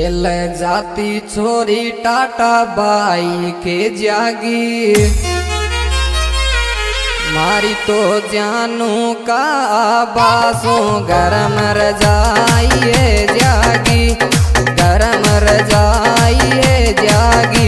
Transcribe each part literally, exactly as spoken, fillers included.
L जाती छोरी tata bye के जागी मारी तो जानू का बासों गरम रजाइए जागी गरम रजाइए जागी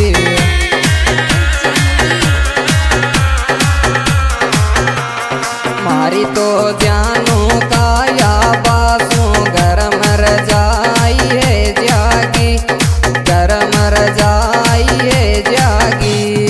मारी तो जानू का या बासों गरम रजाइए जागी गरम रजाइए जागी।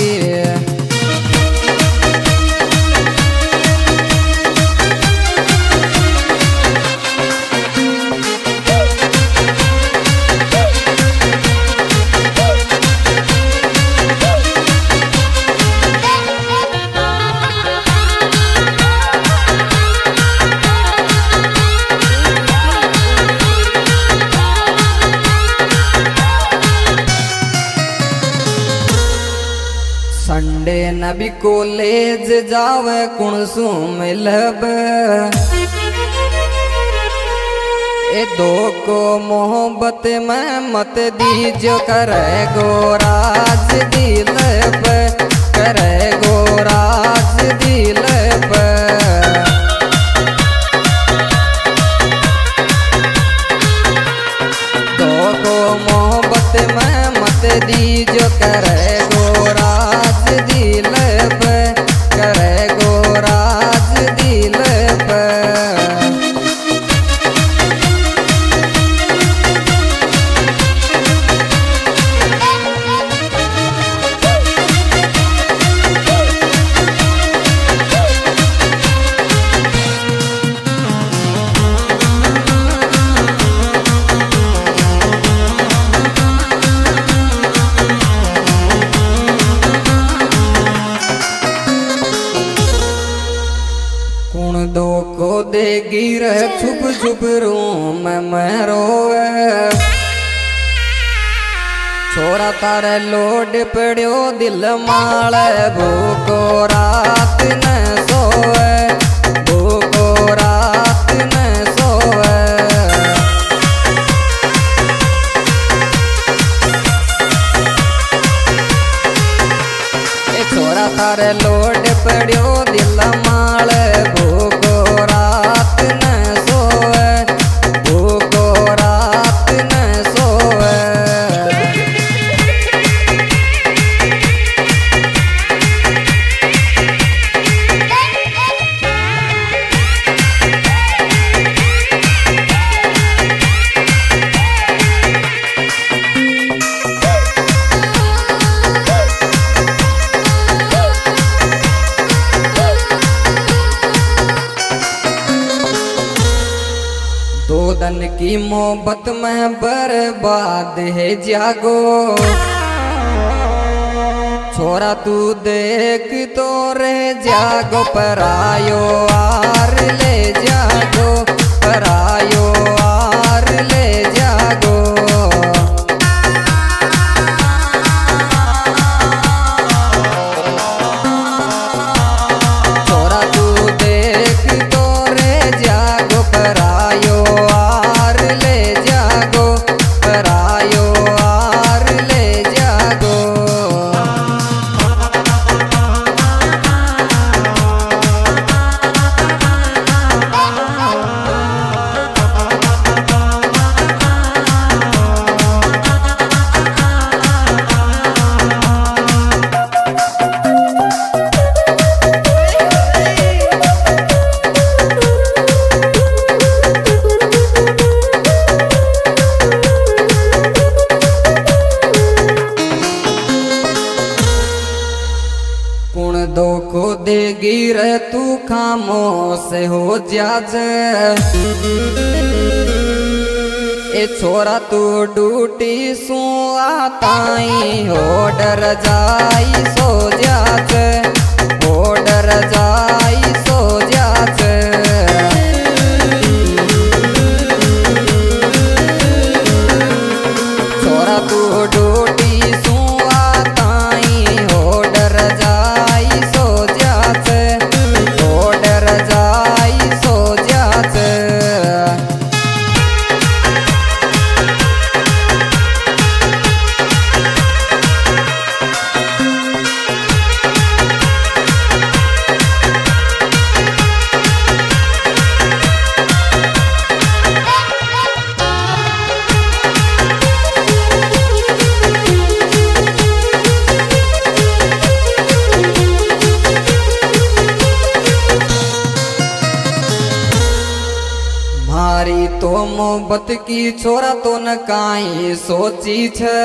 संडे नबी कॉलेज जावे कुणसू मिलब ए दो को मोहब्बत में मत दीजो करे गोराज दिल पे करे गोराज दिल पे दो को मोहब्बत में मत दीजो करे गोराज दिल पे करे गोराज दिल पे। दो को देगी रे छुप छुप रूम में रोवे छोरा तारे लोड पड़ियो दिल माले भूको रात न सोए भूको रात न सोए ए छोरा तारे लोड पड़ियो दिल माले भूको रात न सोए भूको रात न सोए। दो दिन की मोहब्बत में बर्बाद है जागो छोरा तू देख तो रे जागो परायो आर ले जागो परायो आर ले जागो छोरा तू देख तो रे जागो परायो आर ले जागो परायो आर ले जागो। दो को देगी रे तू खामोश हो जाज ए छोरा तू डूटी सू आताई हो डर जाई सो जाज हो डर जाई सो जाज छोरा तू डूटी सू आताई हो डर जाई सो जाच हो डर जाई सो जाच। मारी तो मोहब्बत की छोरा तो न काई सोची छे।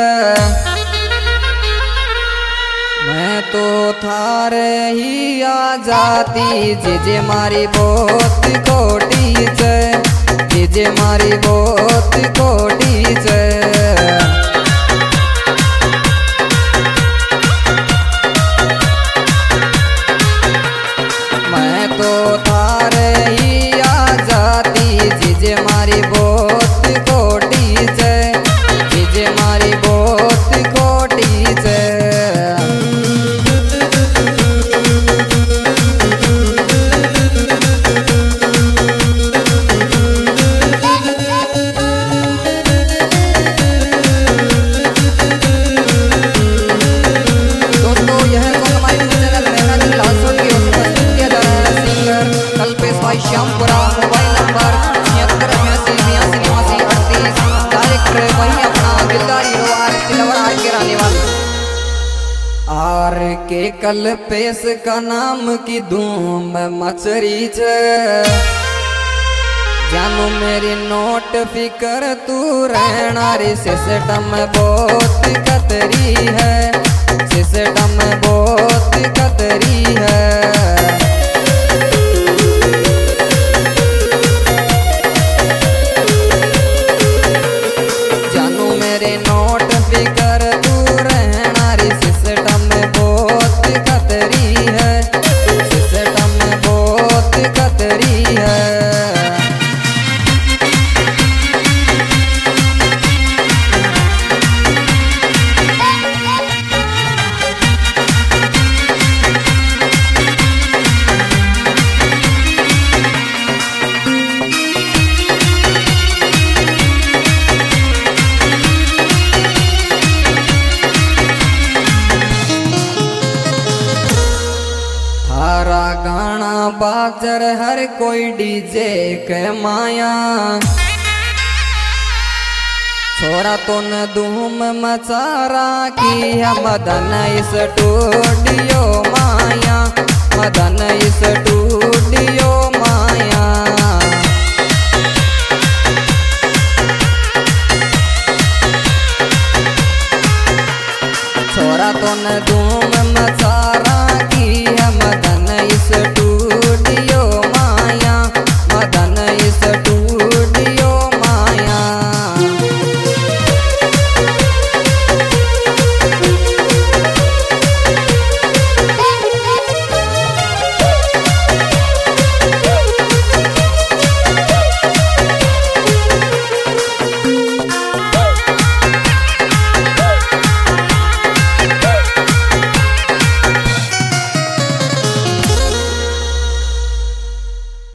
मैं तो थारे ही आ जाती जे जे मारी बहुत कोटी छे, जे जे मारी बहुत कोटी छे। मैं तो थारे ही आ जाती जे जे मारी बहुत कोटी छे, जे जे मारी बहुत कोटी छे। श्यामपुरा मोबाइल नंबर छिहत्तर बयासी बयासी नवासी अड़तीस। डायरेक्टर वही अपना दिलदार हीरो आर सिलवर आर के रहने वाले आर के कल पेश का नाम की धूम मचरी छे। जानू मेरी नोट फिकर तू रहना रे सिस्टम बहुत खतरी है, सिस्टम बहुत खतरी है। गाना बाजर हर कोई डीजे के माया, छोरा तो न धूम मचारा की है मदन इस स्टूडियो माया, मदन इस स्टूडियो माया। छोरा तो न धूम